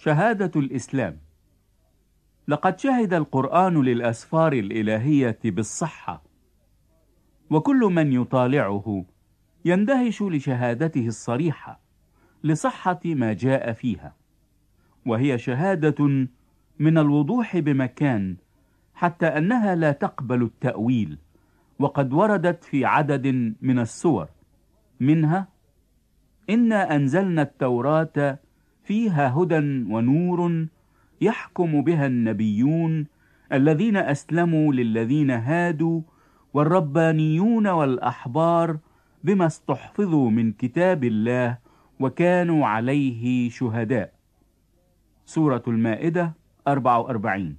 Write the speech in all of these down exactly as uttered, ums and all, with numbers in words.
شهادة الإسلام. لقد شهد القرآن للأسفار الإلهية بالصحة، وكل من يطالعه يندهش لشهادته الصريحة لصحة ما جاء فيها، وهي شهادة من الوضوح بمكان حتى أنها لا تقبل التأويل، وقد وردت في عدد من السور، منها: إنا أنزلنا التوراة فيها هدى ونور يحكم بها النبيون الذين أسلموا للذين هادوا والربانيون والأحبار بما استحفظوا من كتاب الله وكانوا عليه شهداء. سورة المائدة أربعة وأربعين.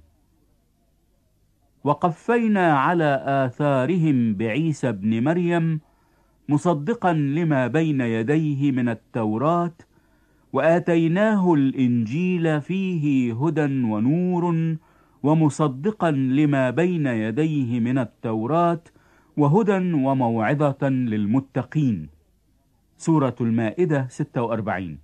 وقفينا على آثارهم بعيسى ابن مريم مصدقا لما بين يديه من التوراة وآتيناه الإنجيل فيه هدى ونور ومصدقا لما بين يديه من التوراة وهدى وموعظة للمتقين. سورة المائدة ستة وأربعين.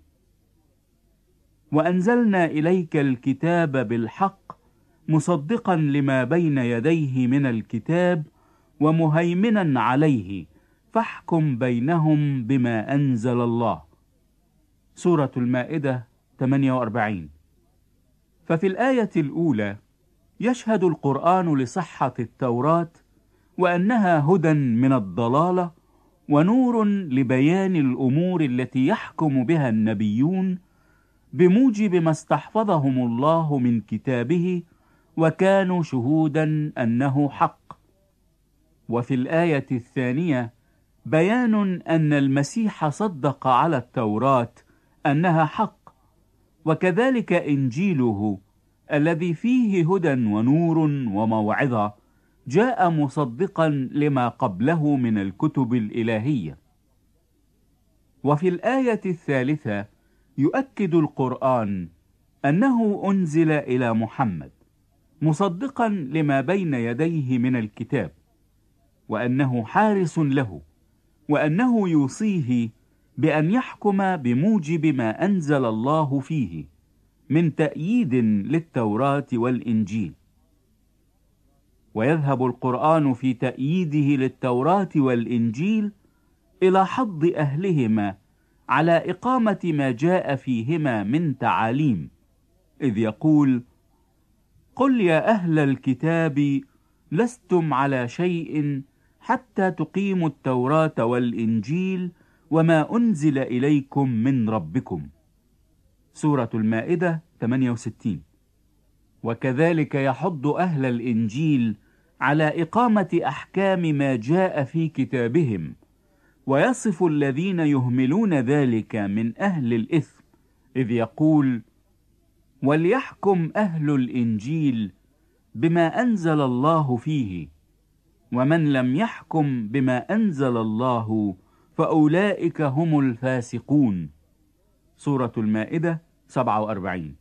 وأنزلنا إليك الكتاب بالحق مصدقا لما بين يديه من الكتاب ومهيمنا عليه فاحكم بينهم بما أنزل الله. سورة المائدة ثمانية وأربعين. ففي الآية الأولى يشهد القرآن لصحة التوراة وأنها هدى من الضلالة ونور لبيان الأمور التي يحكم بها النبيون بموجب ما استحفظهم الله من كتابه وكانوا شهودا أنه حق. وفي الآية الثانية بيان أن المسيح صدق على التوراة أنها حق، وكذلك إنجيله الذي فيه هدى ونور وموعظة جاء مصدقا لما قبله من الكتب الإلهية. وفي الآية الثالثة يؤكد القرآن أنه أنزل إلى محمد مصدقا لما بين يديه من الكتاب، وأنه حارس له، وأنه يوصيه بأن يحكم بموجب ما أنزل الله فيه من تأييد للتوراة والإنجيل. ويذهب القرآن في تأييده للتوراة والإنجيل إلى حض أهلهما على إقامة ما جاء فيهما من تعاليم، إذ يقول: قل يا أهل الكتاب لستم على شيء حتى تقيموا التوراة والإنجيل وما أنزل إليكم من ربكم. سورة المائدة ثمانية وستين. وكذلك يحض أهل الإنجيل على إقامة أحكام ما جاء في كتابهم، ويصف الذين يهملون ذلك من أهل الإثم، إذ يقول: وليحكم أهل الإنجيل بما أنزل الله فيه، ومن لم يحكم بما أنزل الله فأولئك هم الفاسقون. سورة المائدة سبعة وأربعين.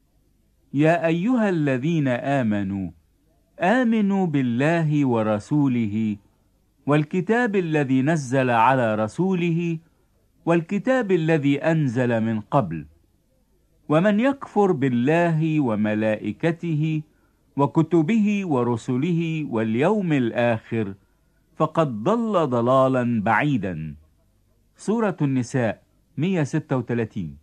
يا أيها الذين آمنوا آمنوا بالله ورسوله والكتاب الذي نزل على رسوله والكتاب الذي أنزل من قبل، ومن يكفر بالله وملائكته وكتبه ورسله واليوم الآخر فقد ضل ضلالا بعيدا. سورة النساء مئة وستة وثلاثين.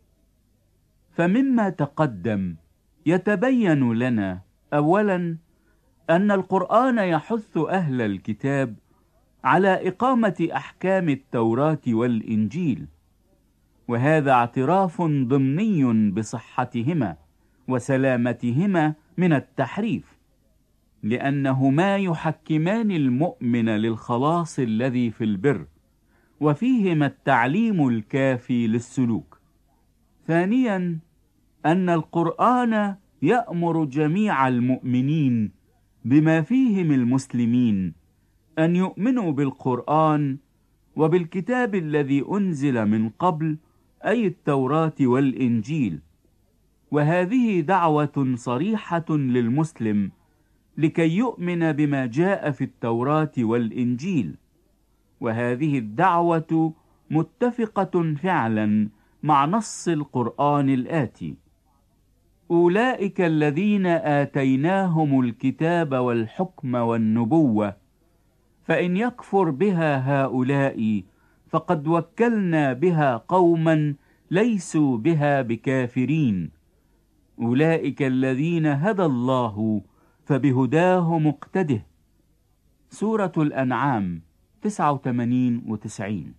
فمما تقدم يتبين لنا أولا أن القرآن يحث أهل الكتاب على إقامة أحكام التوراة والإنجيل، وهذا اعتراف ضمني بصحتهما وسلامتهما من التحريف، لأنهما يحكمان المؤمن للخلاص الذي في البر، وفيهما التعليم الكافي للسلوك. ثانيا أن القرآن يأمر جميع المؤمنين بما فيهم المسلمين أن يؤمنوا بالقرآن وبالكتاب الذي أنزل من قبل، أي التوراة والإنجيل، وهذه دعوة صريحة للمسلم لكي يؤمن بما جاء في التوراة والإنجيل، وهذه الدعوة متفقة فعلا مع نص القرآن الآتي: أولئك الذين آتيناهم الكتاب والحكم والنبوة، فإن يكفر بها هؤلاء فقد وكلنا بها قوما ليسوا بها بكافرين. أولئك الذين هدى الله فبهداه مقتده. سورة الأنعام تسعة وثمانين وتسعين.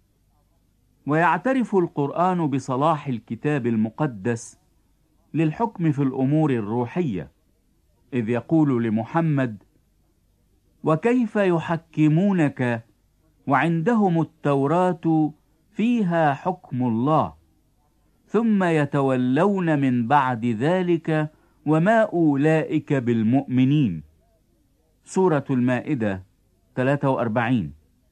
ويعترف القرآن بصلاح الكتاب المقدس للحكم في الأمور الروحية، إذ يقول لمحمد: وكيف يحكمونك وعندهم التوراة فيها حكم الله ثم يتولون من بعد ذلك وما أولئك بالمؤمنين. سورة المائدة ثلاثة وأربعين.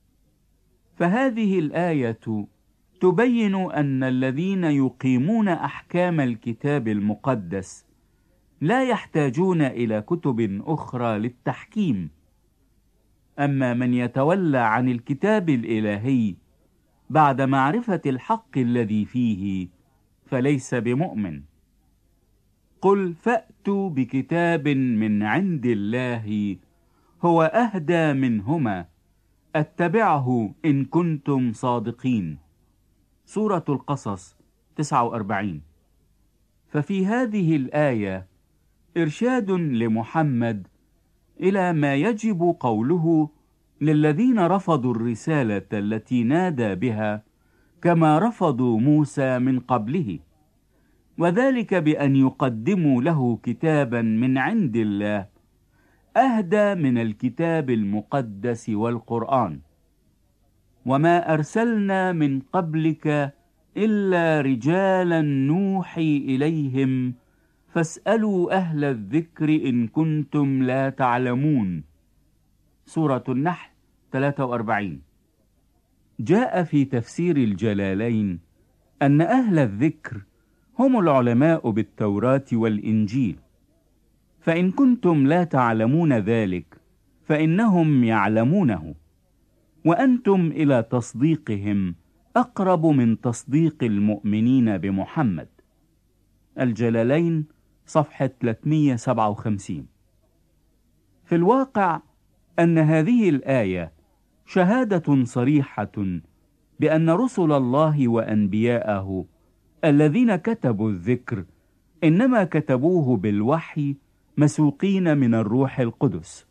فهذه الآية تبين أن الذين يقيمون أحكام الكتاب المقدس لا يحتاجون إلى كتب أخرى للتحكيم. أما من يتولى عن الكتاب الإلهي بعد معرفة الحق الذي فيه فليس بمؤمن. قل فأتوا بكتاب من عند الله هو أهدى منهما أتبعه إن كنتم صادقين. سورة القصص تسعة وأربعين. ففي هذه الآية إرشاد لمحمد إلى ما يجب قوله للذين رفضوا الرسالة التي نادى بها كما رفضوا موسى من قبله، وذلك بأن يقدموا له كتابا من عند الله أهدى من الكتاب المقدس والقرآن. وما أرسلنا من قبلك إلا رجالا نوحي إليهم فاسألوا أهل الذكر إن كنتم لا تعلمون. سورة النحل ثلاثة وأربعين. جاء في تفسير الجلالين أن أهل الذكر هم العلماء بالتوراة والإنجيل، فإن كنتم لا تعلمون ذلك فإنهم يعلمونه، وأنتم إلى تصديقهم أقرب من تصديق المؤمنين بمحمد. الجلالين صفحة ثلاثمئة وسبعة وخمسين. في الواقع أن هذه الآية شهادة صريحة بأن رسل الله وأنبياءه الذين كتبوا الذكر إنما كتبوه بالوحي مسوقين من الروح القدس.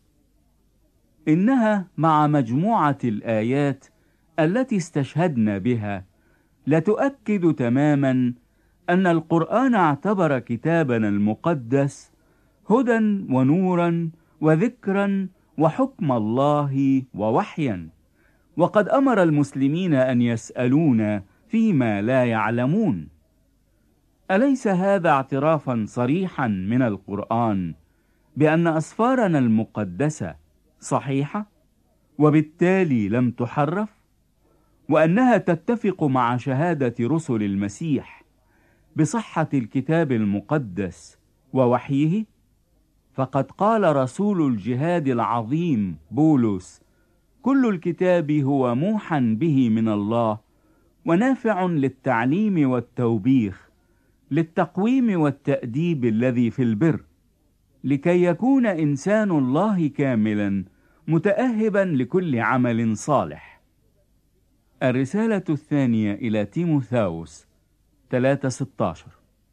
إنها مع مجموعة الآيات التي استشهدنا بها لتؤكد تماما أن القرآن اعتبر كتابنا المقدس هدى ونورا وذكرا وحكم الله ووحيا، وقد أمر المسلمين أن يسألون فيما لا يعلمون. أليس هذا اعترافا صريحا من القرآن بأن أسفارنا المقدسة صحيحة وبالتالي لم تحرف، وأنها تتفق مع شهادة رسل المسيح بصحة الكتاب المقدس ووحيه؟ فقد قال رسول الجهاد العظيم بولس: كل الكتاب هو موحى به من الله ونافع للتعليم والتوبيخ للتقويم والتأديب الذي في البر، لكي يكون إنسان الله كاملا متأهبا لكل عمل صالح. الرسالة الثانية إلى تيموثاوس ثلاثة ستة عشر.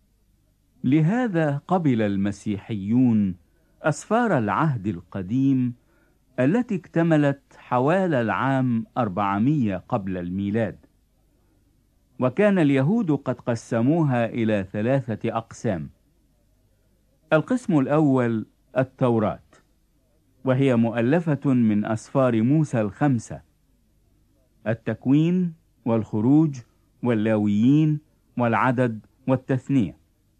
لهذا قبل المسيحيون أسفار العهد القديم التي اكتملت حوالي العام أربعمائة قبل الميلاد، وكان اليهود قد قسموها إلى ثلاثة أقسام. القسم الأول التوراة، وهي مؤلفة من أسفار موسى الخمسة: التكوين والخروج واللاويين والعدد والتثنية،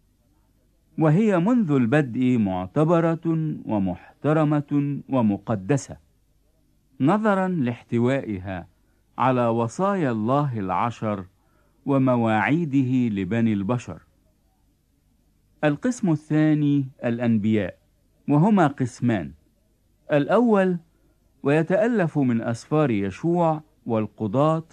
وهي منذ البدء معتبرة ومحترمة ومقدسة نظرا لاحتوائها على وصايا الله العشر ومواعيده لبني البشر. القسم الثاني الأنبياء، وهما قسمان: الأول ويتألف من أسفار يشوع والقضاة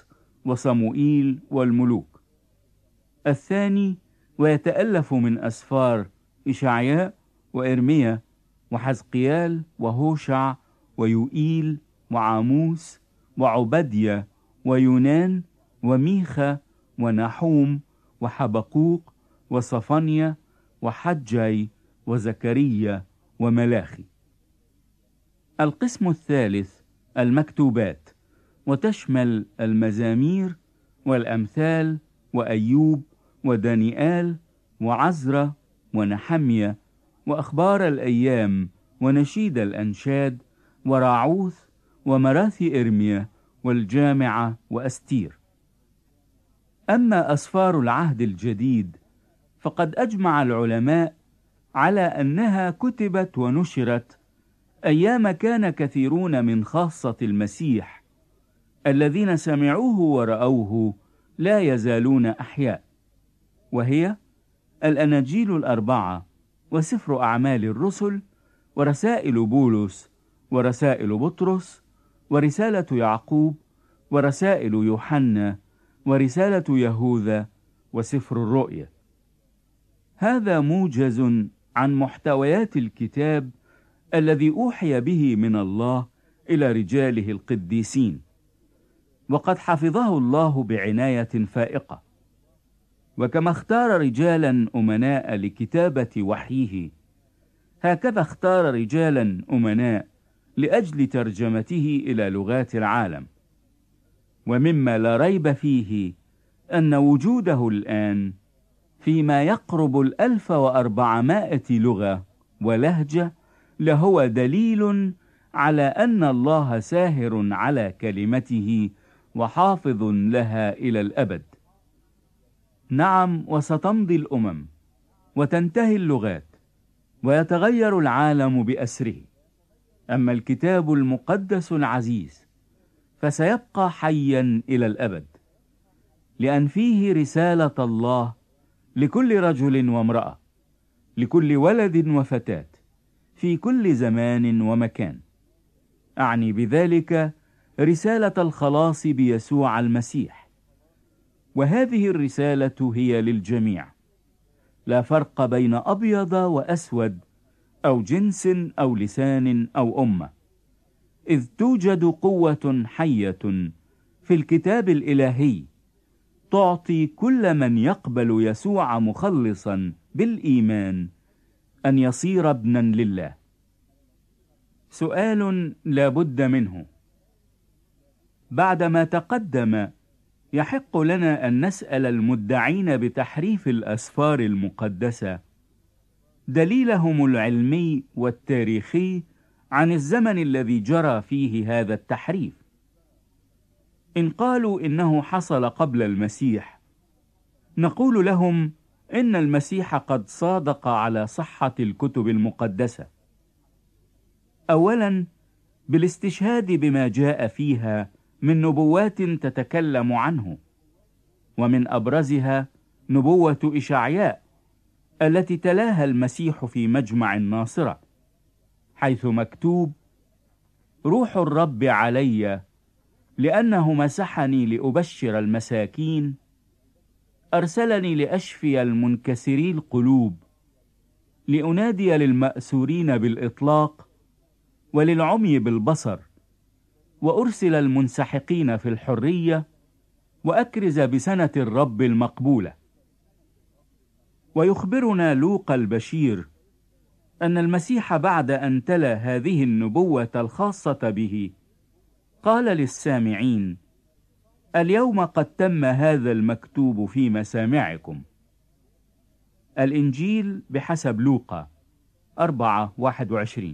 وصموئيل والملوك. الثاني ويتألف من أسفار إشعياء وإرميا وحزقيال وهوشع ويوئيل وعاموس وعبدية ويونان وميخا ونحوم وحبقوق وصفنيا وحجي وزكريا وملاخي. القسم الثالث المكتوبات، وتشمل المزامير والأمثال وأيوب ودانيال وعزرا ونحمية وأخبار الأيام ونشيد الأنشاد وراعوث ومراثي إرميا والجامعة وأستير. أما أسفار العهد الجديد فقد أجمع العلماء على أنها كتبت ونشرت أيام كان كثيرون من خاصة المسيح الذين سمعوه ورأوه لا يزالون أحياء، وهي الأناجيل الأربعة وسفر أعمال الرسل ورسائل بولس ورسائل بطرس ورسالة يعقوب ورسائل يوحنا ورسالة يهوذا وسفر الرؤيا. هذا موجز عن محتويات الكتاب الذي أوحي به من الله إلى رجاله القديسين، وقد حفظه الله بعناية فائقة. وكما اختار رجالا أمناء لكتابة وحيه، هكذا اختار رجالا أمناء لأجل ترجمته إلى لغات العالم. ومما لا ريب فيه أن وجوده الآن فيما يقرب الألف وأربعمائة لغة ولهجة لهو دليل على أن الله ساهر على كلمته وحافظ لها إلى الأبد. نعم، وستمضي الأمم وتنتهي اللغات ويتغير العالم بأسره، أما الكتاب المقدس العزيز فسيبقى حيا إلى الأبد، لأن فيه رسالة الله لكل رجل وامرأة، لكل ولد وفتاة، في كل زمان ومكان. أعني بذلك رسالة الخلاص بيسوع المسيح، وهذه الرسالة هي للجميع، لا فرق بين أبيض وأسود أو جنس أو لسان أو أمة، إذ توجد قوة حية في الكتاب الإلهي تعطي كل من يقبل يسوع مخلصا بالإيمان أن يصير ابنا لله. سؤال لا بد منه: بعدما تقدم يحق لنا أن نسأل المدعين بتحريف الأسفار المقدسة دليلهم العلمي والتاريخي عن الزمن الذي جرى فيه هذا التحريف. إن قالوا إنه حصل قبل المسيح، نقول لهم إن المسيح قد صادق على صحة الكتب المقدسة، أولا بالاستشهاد بما جاء فيها من نبوات تتكلم عنه، ومن أبرزها نبوة إشعياء التي تلاها المسيح في مجمع الناصرة، حيث مكتوب: روح الرب علي لأنه مسحني لأبشر المساكين، أرسلني لأشفي المنكسري القلوب، لأنادي للمأسورين بالإطلاق وللعمي بالبصر، وأرسل المنسحقين في الحرية، وأكرز بسنة الرب المقبولة. ويخبرنا لوقا البشير أن المسيح بعد أن تلا هذه النبوة الخاصة به قال للسامعين: اليوم قد تم هذا المكتوب في مسامعكم. الإنجيل بحسب لوقا أربعة واحد وعشرين.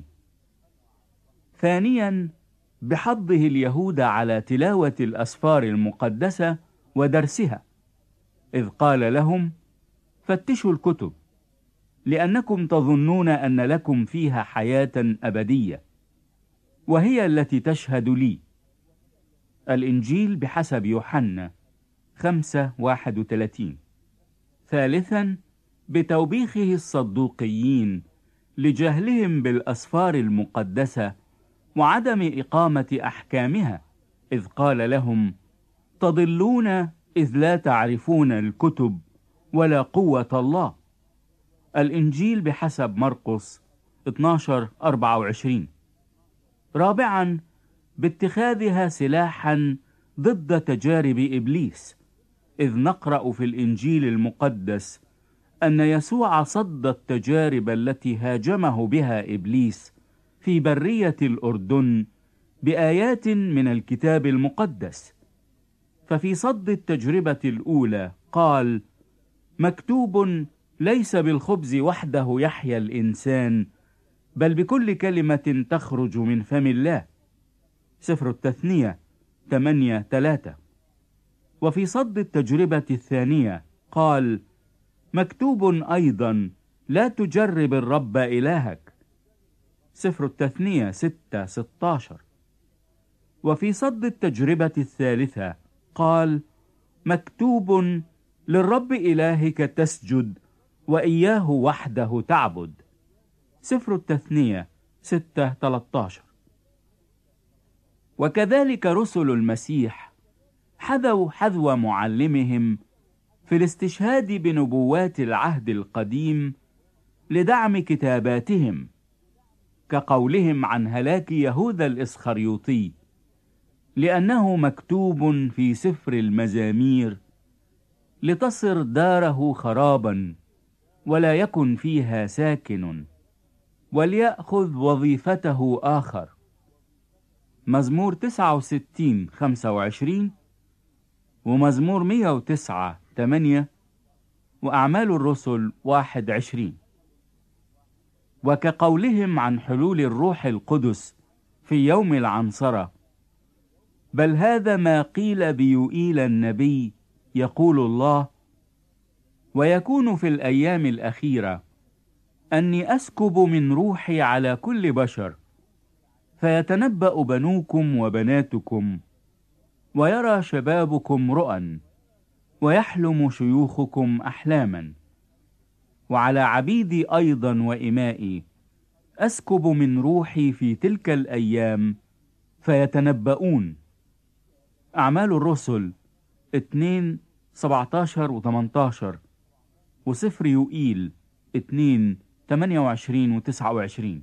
ثانيا بحضه اليهود على تلاوة الأسفار المقدسة ودرسها، إذ قال لهم: فتشوا الكتب لأنكم تظنون أن لكم فيها حياة أبدية، وهي التي تشهد لي. الإنجيل بحسب يوحنا خمسة واحد وثلاثين. ثالثا بتوبيخه الصدوقيين لجهلهم بالأسفار المقدسة وعدم إقامة أحكامها، إذ قال لهم: تضلون إذ لا تعرفون الكتب ولا قوة الله. الإنجيل بحسب مرقس اثناشر أربعة وعشرين. رابعا، باتخاذها سلاحا ضد تجارب إبليس، إذ نقرأ في الإنجيل المقدس أن يسوع صد التجارب التي هاجمه بها إبليس في برية الأردن بآيات من الكتاب المقدس. ففي صد التجربة الأولى قال: مكتوب: ليس بالخبز وحده يحيا الإنسان، بل بكل كلمة تخرج من فم الله. سفر التثنية ثمانية ثلاثة. وفي صد التجربة الثانية قال: مكتوب أيضا: لا تجرب الرب إلهك. سفر التثنية ستة ستة عشر. وفي صد التجربة الثالثة قال: مكتوب: للرب إلهك تسجد وإياه وحده تعبد. سفر التثنية ستة ثلاثة عشر. وكذلك رسل المسيح حذوا حذو معلمهم في الاستشهاد بنبوات العهد القديم لدعم كتاباتهم، كقولهم عن هلاك يهوذا الإسخريوطي، لأنه مكتوب في سفر المزامير: لتصر داره خرابا ولا يكن فيها ساكن، وليأخذ وظيفته آخر. مزمور تسعة وستين خمسة وعشرين، ومزمور مئة وتسعة ثمانية، وأعمال الرسل واحد عشرين. وكقولهم عن حلول الروح القدس في يوم العنصرة: بل هذا ما قيل بيوئيل النبي، يقول الله: ويكون في الأيام الأخيرة أني أسكب من روحي على كل بشر، فيتنبأ بنوكم وبناتكم، ويرى شبابكم رؤى، ويحلم شيوخكم أحلاما، وعلى عبيدي أيضا وإمائي أسكب من روحي في تلك الأيام فيتنبؤون. أعمال الرسل اثنين سبعة عشر و ثمانية عشر، وسفر يوئيل اثنين ثمانية وعشرين و تسعة وعشرين.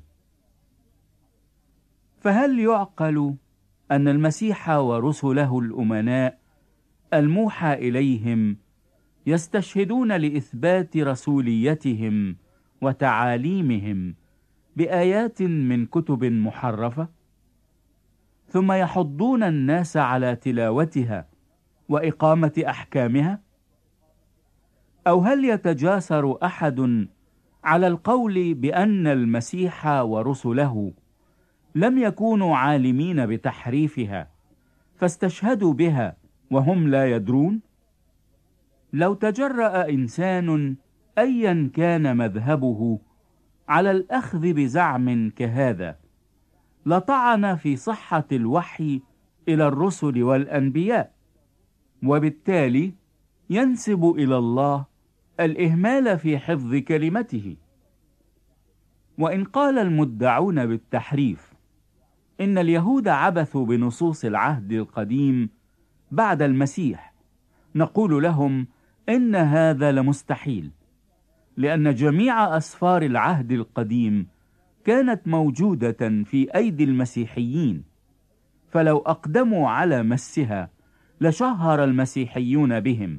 فهل يعقل أن المسيح ورسله الأمناء الموحى إليهم يستشهدون لإثبات رسوليتهم وتعاليمهم بآيات من كتب محرفة، ثم يحضون الناس على تلاوتها وإقامة أحكامها؟ أو هل يتجاسر أحد على القول بأن المسيح ورسله لم يكونوا عالمين بتحريفها فاستشهدوا بها وهم لا يدرون؟ لو تجرأ إنسان أيا كان مذهبه على الأخذ بزعم كهذا لطعن في صحة الوحي إلى الرسل والأنبياء، وبالتالي ينسب إلى الله الإهمال في حفظ كلمته. وإن قال المدعون بالتحريف إن اليهود عبثوا بنصوص العهد القديم بعد المسيح، نقول لهم إن هذا لمستحيل، لأن جميع أسفار العهد القديم كانت موجودة في أيدي المسيحيين، فلو أقدموا على مسها لشهر المسيحيون بهم.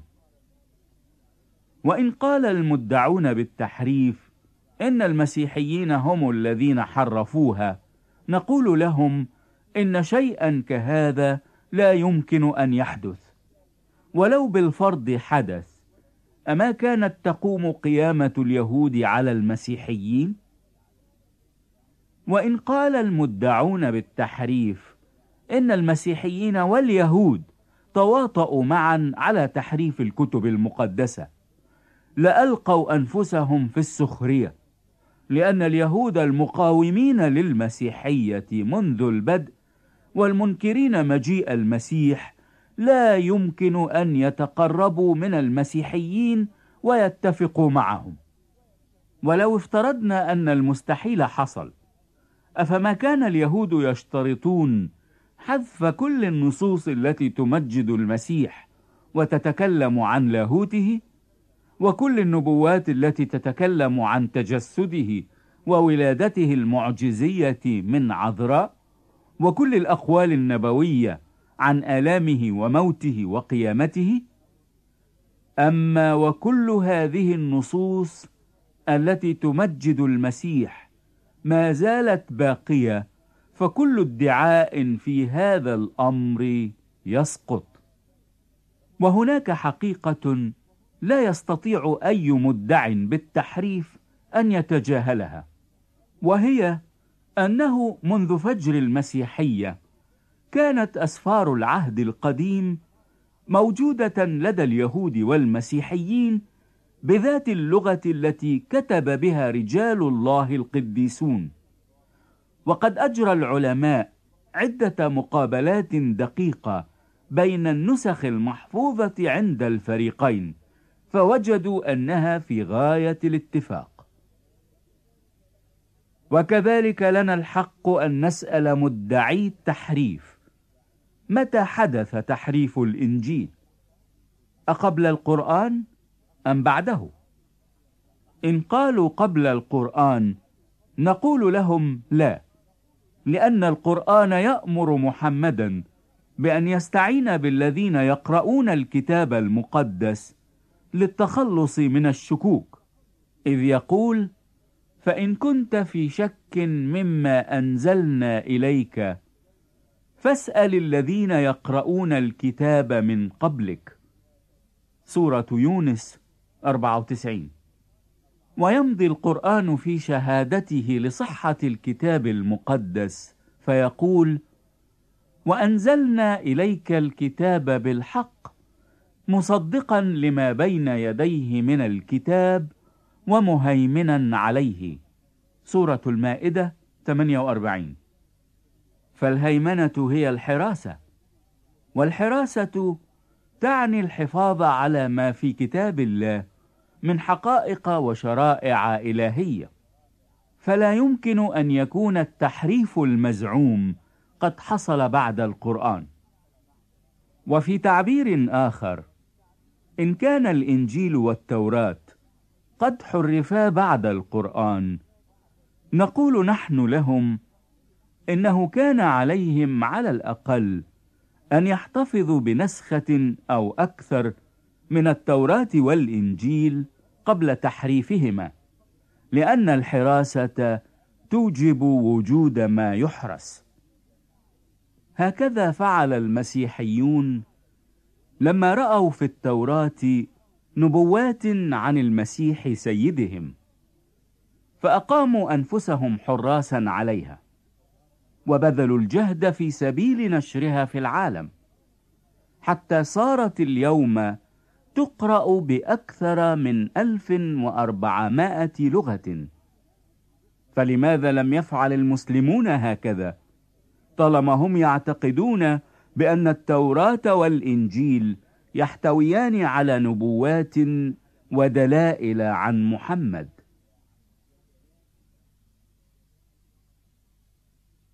وإن قال المدعون بالتحريف إن المسيحيين هم الذين حرفوها، نقول لهم إن شيئا كهذا لا يمكن أن يحدث، ولو بالفرض حدث، أما كانت تقوم قيامة اليهود على المسيحيين؟ وإن قال المدعون بالتحريف إن المسيحيين واليهود تواطؤوا معا على تحريف الكتب المقدسة، لألقوا أنفسهم في السخرية، لأن اليهود المقاومين للمسيحية منذ البدء والمنكرين مجيء المسيح لا يمكن أن يتقربوا من المسيحيين ويتفقوا معهم. ولو افترضنا أن المستحيل حصل، أفما كان اليهود يشترطون حذف كل النصوص التي تمجد المسيح وتتكلم عن لاهوته؟ وكل النبوات التي تتكلم عن تجسده وولادته المعجزية من عذراء، وكل الأقوال النبوية عن آلامه وموته وقيامته. أما وكل هذه النصوص التي تمجد المسيح ما زالت باقية، فكل ادعاء في هذا الأمر يسقط. وهناك حقيقة لا يستطيع أي مدع بالتحريف أن يتجاهلها، وهي أنه منذ فجر المسيحية كانت أسفار العهد القديم موجودة لدى اليهود والمسيحيين بذات اللغة التي كتب بها رجال الله القديسون. وقد أجرى العلماء عدة مقابلات دقيقة بين النسخ المحفوظة عند الفريقين، فوجدوا أنها في غاية الاتفاق. وكذلك لنا الحق أن نسأل مدعي التحريف: متى حدث تحريف الإنجيل؟ أقبل القرآن أم بعده؟ إن قالوا قبل القرآن نقول لهم لا، لأن القرآن يأمر محمدا بأن يستعين بالذين يقرؤون الكتاب المقدس للتخلص من الشكوك، إذ يقول: فإن كنت في شك مما أنزلنا إليك فاسأل الذين يقرؤون الكتاب من قبلك. سورة يونس أربعة وتسعين. ويمضي القرآن في شهادته لصحة الكتاب المقدس فيقول: وأنزلنا إليك الكتاب بالحق مصدقا لما بين يديه من الكتاب ومهيمنا عليه. سورة المائدة ثمانية وأربعين. فالهيمنة هي الحراسة، والحراسة تعني الحفاظ على ما في كتاب الله من حقائق وشرائع إلهية، فلا يمكن أن يكون التحريف المزعوم قد حصل بعد القرآن. وفي تعبير آخر، إن كان الإنجيل والتوراة قد حرفا بعد القرآن، نقول نحن لهم إنه كان عليهم على الأقل أن يحتفظوا بنسخة أو أكثر من التوراة والإنجيل قبل تحريفهما، لأن الحراسة توجب وجود ما يحرس. هكذا فعل المسيحيون لما رأوا في التوراة نبوات عن المسيح سيدهم، فأقاموا أنفسهم حراسا عليها، وبذلوا الجهد في سبيل نشرها في العالم، حتى صارت اليوم تقرأ بأكثر من ألف وأربعمائة لغة. فلماذا لم يفعل المسلمون هكذا، طالما هم يعتقدون بأن التوراة والإنجيل يحتويان على نبوات ودلائل عن محمد؟